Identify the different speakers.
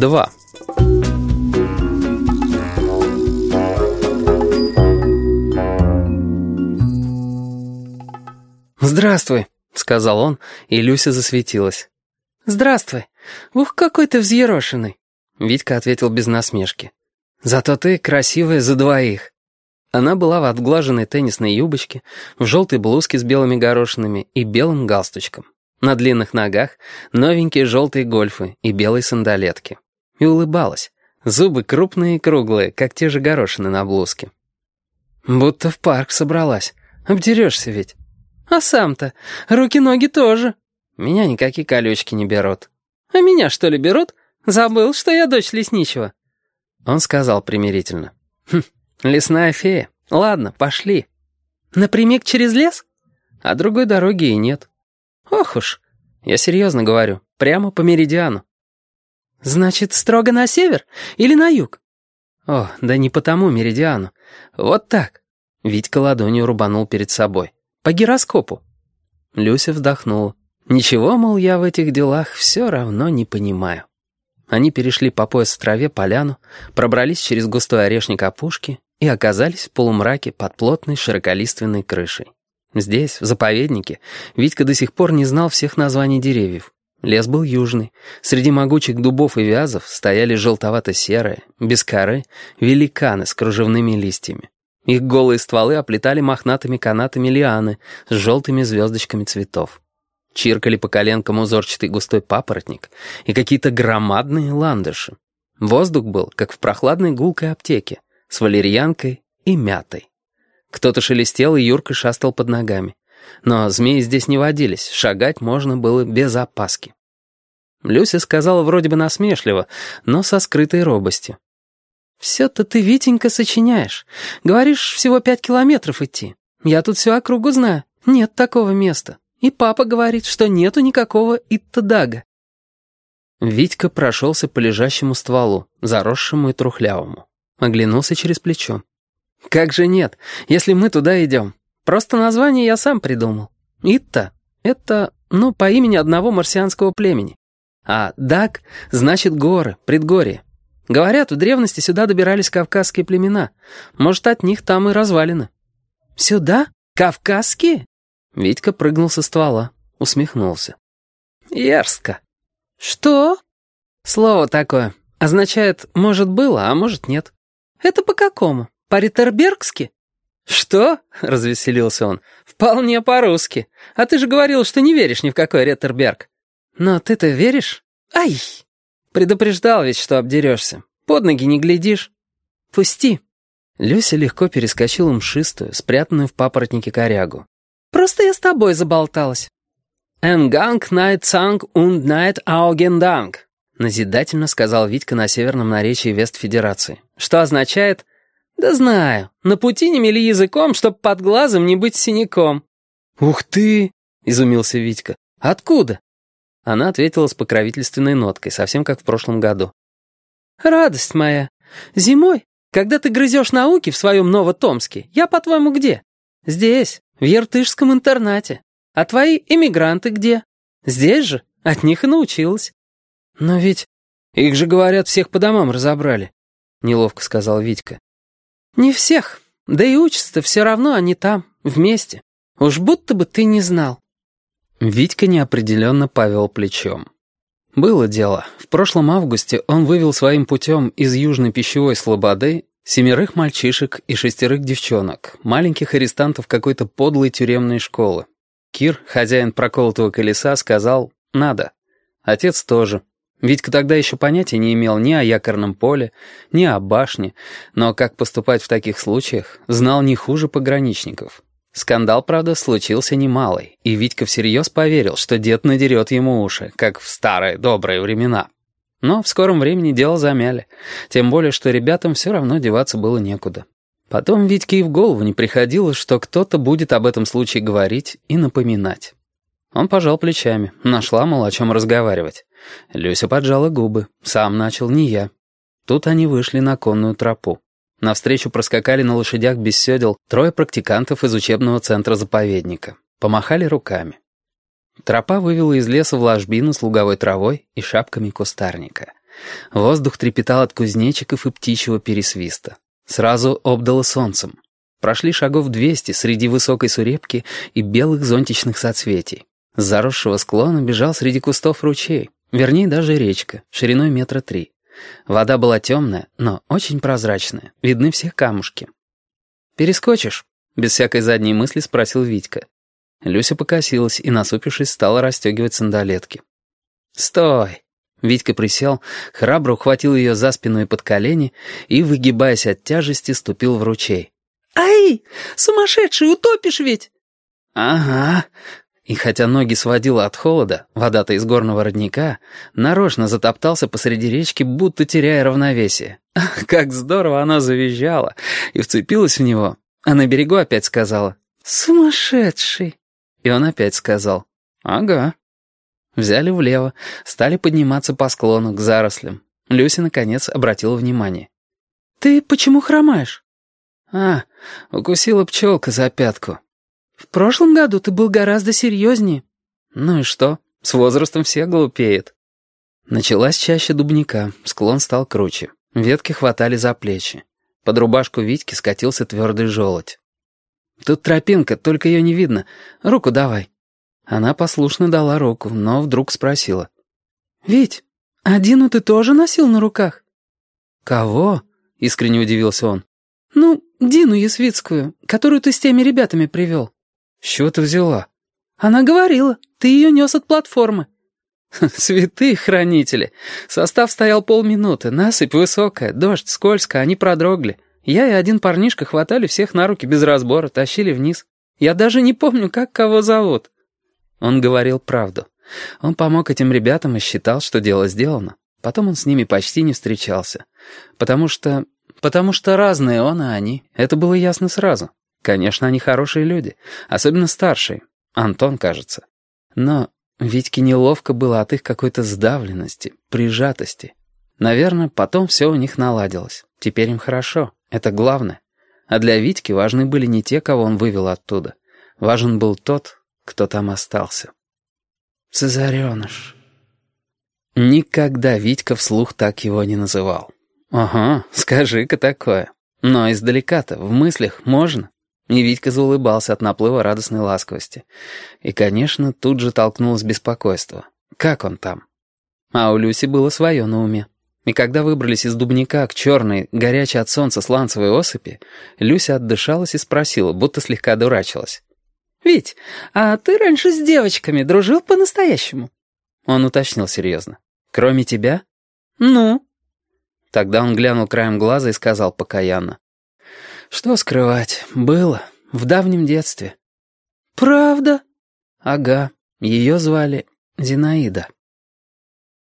Speaker 1: 2. «Здравствуй», — сказал он, и Люся засветилась. «Здравствуй. Ух, какой ты взъерошенный», — Витька ответил без насмешки. «Зато ты красивая за двоих». Она была в отглаженной теннисной юбочке, в желтой блузке с белыми горошинами и белым галстучком. На длинных ногах новенькие желтые гольфы и белые сандалетки. И улыбалась. Зубы крупные и круглые, как те же горошины на блузке. «Будто в парк собралась. Обдерешься ведь». «А сам-то? Руки-ноги тоже». «Меня никакие колючки не берут». «А меня, что ли, берут? Забыл, что я дочь лесничего». Он сказал примирительно. «Лесная фея. Ладно, пошли». «Напрямик через лес?» «А другой дороги и нет». «Ох уж». «Я серьезно говорю. Прямо по меридиану». «Значит, строго на север или на юг?» «О, да не по тому меридиану. Вот так». Витька ладонью рубанул перед собой. «По гироскопу». Люся вздохнула. «Ничего, мол, я в этих делах все равно не понимаю». Они перешли по пояс в траве поляну, пробрались через густой орешник опушки и оказались в полумраке под плотной широколиственной крышей. Здесь, в заповеднике, Витька до сих пор не знал всех названий деревьев. Лес был южный. Среди могучих дубов и вязов стояли желтовато-серые, без коры, великаны с кружевными листьями. Их голые стволы оплетали мохнатыми канатами лианы с желтыми звездочками цветов. Чиркали по коленкам узорчатый густой папоротник и какие-то громадные ландыши. Воздух был, как в прохладной гулкой аптеке, с валерьянкой и мятой. Кто-то шелестел и юрко шастал под ногами. Но змеи здесь не водились, шагать можно было без опаски. Люся сказала вроде бы насмешливо, но со скрытой робостью. «Все-то ты, Витенька, сочиняешь. Говоришь, всего 5 километров идти. Я тут всю округу знаю. Нет такого места. И папа говорит, что нету никакого Иттадага». Витька прошелся по лежащему стволу, заросшему и трухлявому. Оглянулся через плечо. «Как же нет, если мы туда идем? Просто название я сам придумал. Итта — это, по имени одного марсианского племени. А Даг значит горы, предгорье. Говорят, в древности сюда добирались кавказские племена. Может, от них там и развалины». «Сюда? Кавказские?» Витька прыгнул со ствола, усмехнулся. «Ерзко». «Что?» «Слово такое. Означает, может, было, а может, нет». «Это по какому? По-ритербергски?» «Что?» — развеселился он. «Вполне по-русски. А ты же говорил, что не веришь ни в какой Ритерберг». «Но ты-то веришь?» «Ай!» «Предупреждал ведь, что обдерешься. Под ноги не глядишь». «Пусти». Люся легко перескочила мшистую, спрятанную в папоротнике корягу. «Просто я с тобой заболталась». «Энганг найт санг und найт аугенданг», назидательно сказал Витька на северном наречии Вест-Федерации, что означает «Да знаю, на пути не мели языком, чтоб под глазом не быть синяком». «Ух ты!» — изумился Витька. «Откуда?» Она ответила с покровительственной ноткой, совсем как в прошлом году. «Радость моя, зимой, когда ты грызешь науки в своем Новотомске, я, по-твоему, где? Здесь, в Ертышском интернате. А твои эмигранты где? Здесь же, от них и научилась». «Но ведь их же, говорят, всех по домам разобрали», — неловко сказал Витька. «Не всех, да и учатся-то все равно они там, вместе. Уж будто бы ты не знал». Витька неопределенно повел плечом. Было дело. В прошлом августе он вывел своим путем из Южной пищевой слободы 7 мальчишек и 6 девчонок, маленьких арестантов какой-то подлой тюремной школы. Кир, хозяин проколотого колеса, сказал «надо». Отец тоже. Витька тогда еще понятия не имел ни о якорном поле, ни о башне, но как поступать в таких случаях, знал не хуже пограничников. Скандал, правда, случился немалый, и Витька всерьез поверил, что дед надерет ему уши, как в старые добрые времена. Но в скором времени дело замяли, тем более, что ребятам все равно деваться было некуда. Потом Витьке и в голову не приходило, что кто-то будет об этом случае говорить и напоминать. Он пожал плечами, нашла, мол, о чем разговаривать. Люся поджала губы, сам начал, не я. Тут они вышли на конную тропу. Навстречу проскакали на лошадях без седел 3 практикантов из учебного центра заповедника. Помахали руками. Тропа вывела из леса в ложбину с луговой травой и шапками кустарника. Воздух трепетал от кузнечиков и птичьего пересвиста. Сразу обдало солнцем. Прошли шагов 200 среди высокой сурепки и белых зонтичных соцветий. С заросшего склона бежал среди кустов ручей, вернее даже речка, шириной 3 метра. Вода была темная, но очень прозрачная, видны все камушки. «Перескочишь?» — без всякой задней мысли спросил Витька. Люся покосилась и, насупившись, стала расстегивать сандалетки. «Стой!» Витька присел, храбро ухватил ее за спину и под колени и, выгибаясь от тяжести, ступил в ручей.
Speaker 2: «Ай! Сумасшедший, утопишь ведь!»
Speaker 1: «Ага». И хотя ноги сводило от холода, вода-то из горного родника, нарочно затоптался посреди речки, будто теряя равновесие. Ах, как здорово она завизжала и вцепилась в него, а на берегу опять сказала «Сумасшедший!» И он опять сказал «Ага». Взяли влево, стали подниматься по склону к зарослям. Люся, наконец, обратила внимание.
Speaker 2: «Ты почему хромаешь?»
Speaker 1: «А, укусила пчелка за пятку».
Speaker 2: «В прошлом году ты был гораздо серьезнее».
Speaker 1: «Ну и что? С возрастом все глупеют». Началась чаща дубника, склон стал круче. Ветки хватали за плечи. Под рубашку Витьки скатился твердый желудь. «Тут тропинка, только ее не видно. Руку давай». Она послушно дала руку, но вдруг спросила.
Speaker 2: «Вить, а Дину ты тоже носил на руках?»
Speaker 1: «Кого?» — искренне удивился он.
Speaker 2: «Ну, Дину Ясвицкую, которую ты с теми ребятами привел».
Speaker 1: «С чего ты взяла?»
Speaker 2: «Она говорила, ты ее нес от платформы».
Speaker 1: «Святые хранители! Состав стоял полминуты, насыпь высокая, дождь, скользко, они продрогли. Я и один парнишка хватали всех на руки без разбора, тащили вниз. Я даже не помню, как кого зовут». Он говорил правду. Он помог этим ребятам и считал, что дело сделано. Потом он с ними почти не встречался. Потому что разные он и они. Это было ясно сразу. Конечно, они хорошие люди. Особенно старшие. Антон, кажется. Но Витьке неловко было от их какой-то сдавленности, прижатости. Наверное, потом все у них наладилось. Теперь им хорошо. Это главное. А для Витьки важны были не те, кого он вывел оттуда. Важен был тот, кто там остался.
Speaker 2: «Цезареныш».
Speaker 1: Никогда Витька вслух так его не называл. «Ага, скажи-ка такое. Но издалека-то, в мыслях, можно?» И Витька заулыбался от наплыва радостной ласковости. И, конечно, тут же толкнулось беспокойство. Как он там? А у Люси было свое на уме. И когда выбрались из дубника к черной, горячей от солнца сланцевой осыпи, Люся отдышалась и спросила, будто слегка дурачилась.
Speaker 2: «Вить, а ты раньше с девочками дружил по-настоящему?»
Speaker 1: Он уточнил серьезно. «Кроме тебя?»
Speaker 2: «Ну?»
Speaker 1: Тогда он глянул краем глаза и сказал покаянно. «Что скрывать? Было. В давнем детстве».
Speaker 2: «Правда?»
Speaker 1: «Ага. Ее звали Зинаида».